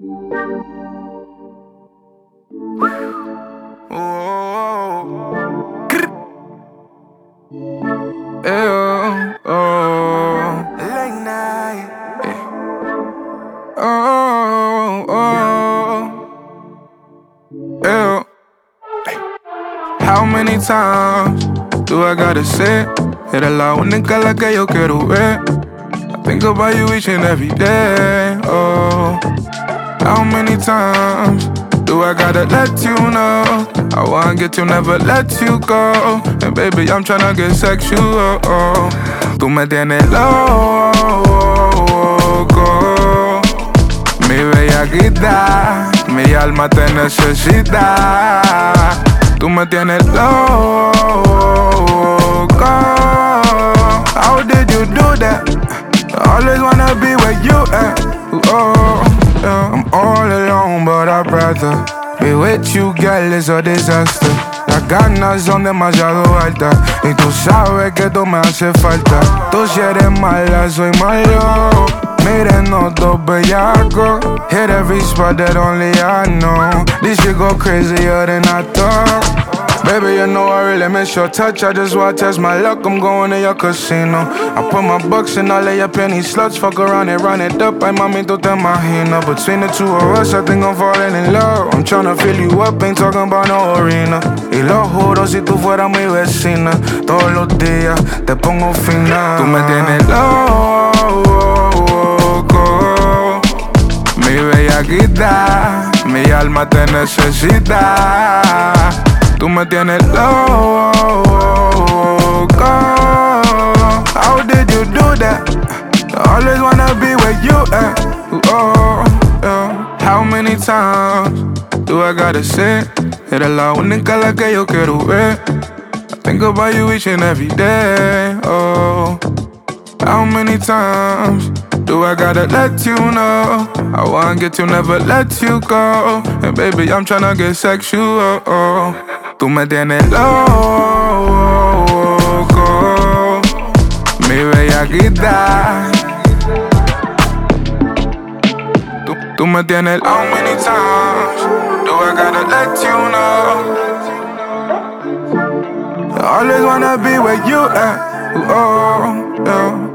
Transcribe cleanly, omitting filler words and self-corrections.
Oh, oh, late night. Oh, oh, How many times do I gotta say? Eres la única la que yo quiero ver. I think about you each and every day. Oh, how many times do I gotta let you know? I wanna get you, never let you go. And baby, I'm tryna get sexual. Tú me tienes loco. Mi bellaquita, mi alma te necesita. Tú me tienes loco. How did you do that? I always wanna be where you at. I'm all alone, but I'd rather be with you, girl, it's a disaster. Las ganas son demasiado altas y tú sabes que tú me hace falta. Tú si eres mala, soy malo. Mírenos dos bellacos. Hit every spot that only I know. This shit go crazier than I thought. Baby, you know I really miss your touch. I just wanna test my luck, I'm going to your casino. I put my bucks in all of your penny sluts. Fuck around and run it up, ay mami, tú te imaginas. Between the two of us, I think I'm falling in love. I'm tryna fill you up, ain't talking about no arena. Y lo juro si tú fueras mi vecina. Todos los días te pongo fina. Tú me tienes loco. Mi bellaquita, mi alma te necesita. Tú me tienes loco. How did you do that? I always wanna be where you at. How many times do I gotta say? Eres la única la que yo quiero ver. I think about you each and every day. Oh, how many times do I gotta let you know? I wanna get you, never let you go. And baby, I'm tryna get sexual. Tú me tienes loco. Mi bellaquita. Tú me tienes. How many times do I gotta let you know? I always wanna be where you at.